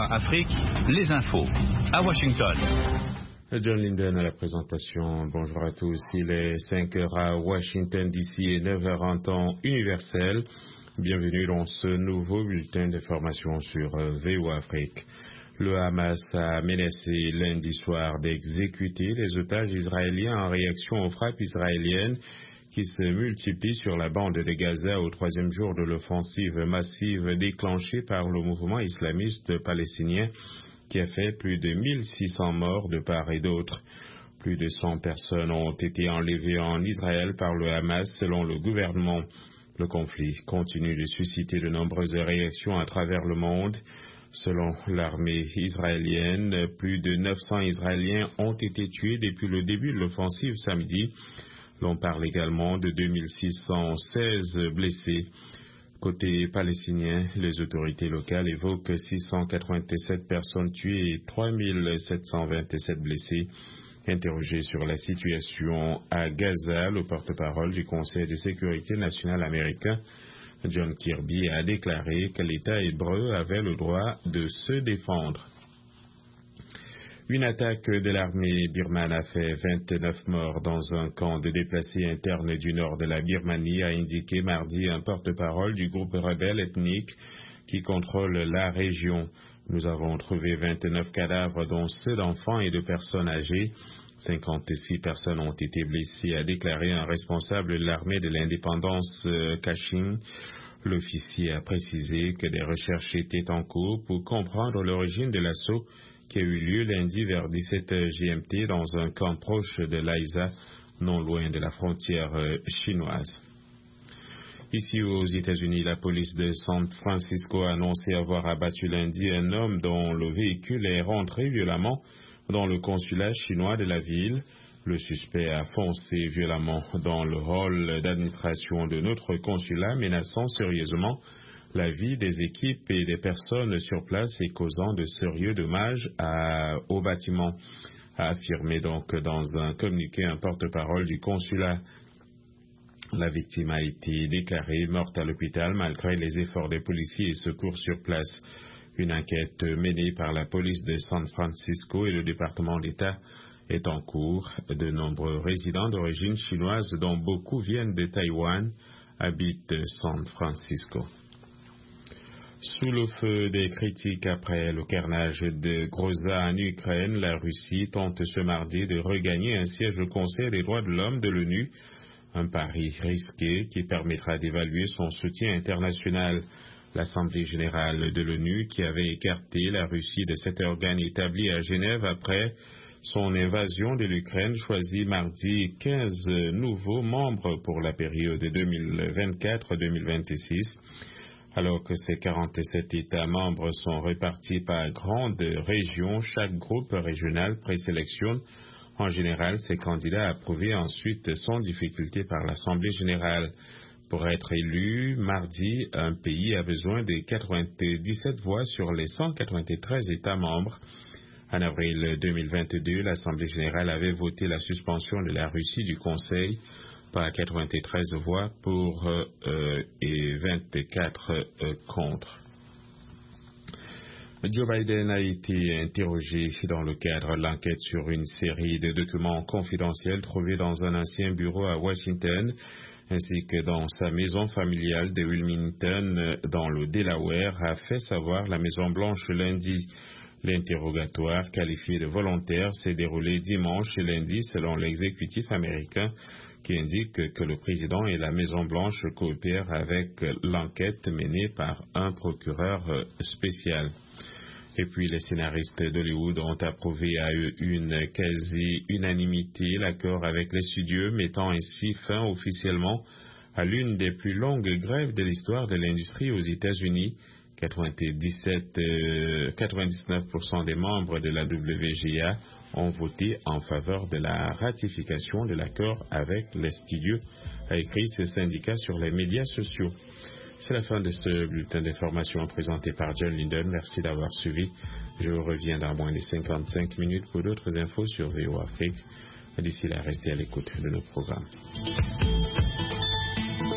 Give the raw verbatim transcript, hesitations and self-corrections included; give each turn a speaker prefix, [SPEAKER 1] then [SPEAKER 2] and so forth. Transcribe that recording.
[SPEAKER 1] Afrique, les infos. À Washington.
[SPEAKER 2] John Linden à la présentation. Bonjour à tous. Il est cinq heures à Washington D C et neuf heures en temps universel. Bienvenue dans ce nouveau bulletin d'information sur V O A Afrique. Le Hamas a menacé lundi soir d'exécuter les otages israéliens en réaction aux frappes israéliennes qui se multiplient sur la bande de Gaza au troisième jour de l'offensive massive déclenchée par le mouvement islamiste palestinien qui a fait plus de mille six cents morts de part et d'autre. Plus de cent personnes ont été enlevées en Israël par le Hamas selon le gouvernement. Le conflit continue de susciter de nombreuses réactions à travers le monde. Selon l'armée israélienne, plus de neuf cents Israéliens ont été tués depuis le début de l'offensive samedi. L'on parle également de deux mille six cent seize blessés. Côté palestinien, les autorités locales évoquent six cent quatre-vingt-sept personnes tuées et trois mille sept cent vingt-sept blessés. Interrogé sur la situation à Gaza, le porte-parole du Conseil de sécurité nationale américain, John Kirby, a déclaré que l'État hébreu avait le droit de se défendre. Une attaque de l'armée birmane a fait vingt-neuf morts dans un camp de déplacés internes du nord de la Birmanie, a indiqué mardi un porte-parole du groupe rebelle ethnique qui contrôle la région. Nous avons trouvé vingt-neuf cadavres, dont ceux d'enfants et de personnes âgées. cinquante-six personnes ont été blessées, a déclaré un responsable de l'armée de l'indépendance euh, Kachin. L'officier a précisé que des recherches étaient en cours pour comprendre l'origine de l'assaut qui a eu lieu lundi vers dix-sept heures G M T dans un camp proche de l'Aïsa, non loin de la frontière euh, chinoise. Ici aux États-Unis, la police de San Francisco a annoncé avoir abattu lundi un homme dont le véhicule est rentré violemment dans le consulat chinois de la ville. Le suspect a foncé violemment dans le hall d'administration de notre consulat, menaçant sérieusement la vie des équipes et des personnes sur place et causant de sérieux dommages à, au bâtiment, a affirmé donc dans un communiqué un porte-parole du consulat. La victime a été déclarée morte à l'hôpital malgré les efforts des policiers et secours sur place. Une enquête menée par la police de San Francisco et le département d'État est en cours. De nombreux résidents d'origine chinoise, dont beaucoup viennent de Taïwan, habitent San Francisco. Sous le feu des critiques après le carnage de Groza en Ukraine, la Russie tente ce mardi de regagner un siège au Conseil des droits de l'homme de l'ONU, un pari risqué qui permettra d'évaluer son soutien international. L'Assemblée générale de l'ONU, qui avait écarté la Russie de cet organe établi à Genève après son invasion de l'Ukraine, choisit mardi quinze nouveaux membres pour la période deux mille vingt-quatre deux mille vingt-six. Alors que ces quarante-sept États membres sont répartis par grandes régions, chaque groupe régional présélectionne en général ses candidats approuvés ensuite sans difficulté par l'Assemblée générale. Pour être élu, mardi, un pays a besoin de quatre-vingt-dix-sept voix sur les cent quatre-vingt-treize États membres. En avril deux mille vingt-deux, l'Assemblée générale avait voté la suspension de la Russie du Conseil par quatre-vingt-treize voix pour euh, et vingt-quatre euh, contre. Joe Biden a été interrogé dans le cadre de l'enquête sur une série de documents confidentiels trouvés dans un ancien bureau à Washington, ainsi que dans sa maison familiale de Wilmington, dans le Delaware, a fait savoir la Maison-Blanche lundi. L'interrogatoire, qualifié de volontaire, s'est déroulé dimanche et lundi selon l'exécutif américain, qui indique que le président et la Maison-Blanche coopèrent avec l'enquête menée par un procureur spécial. Et puis les scénaristes d'Hollywood ont approuvé à une quasi-unanimité l'accord avec les studios, mettant ainsi fin officiellement à l'une des plus longues grèves de l'histoire de l'industrie aux États-Unis. quatre-vingt-dix-sept, euh, quatre-vingt-dix-neuf pour cent des membres de la W G A ont voté en faveur de la ratification de l'accord avec les studios, a écrit ce syndicat sur les médias sociaux. C'est la fin de ce bulletin d'information présenté par John Linden. Merci d'avoir suivi. Je reviens dans moins de cinquante-cinq minutes pour d'autres infos sur V O A Afrique. D'ici là, restez à l'écoute de nos programmes.